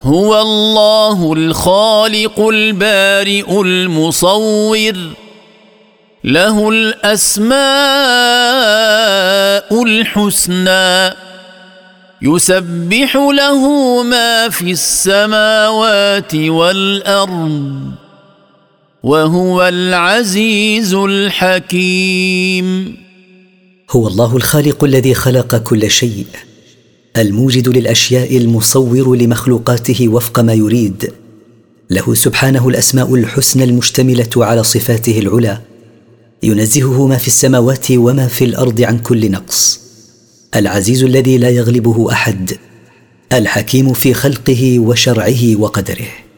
هو الله الخالق البارئ المصور له الأسماء الحسنى يسبح له ما في السماوات والأرض وهو العزيز الحكيم. هو الله الخالق الذي خلق كل شيء، الموجد للأشياء، المصور لمخلوقاته وفق ما يريد. له سبحانه الأسماء الحسنى المشتملة على صفاته العلى، ينزهه ما في السماوات وما في الأرض عن كل نقص. العزيز الذي لا يغلبه أحد، الحكيم في خلقه وشرعه وقدره.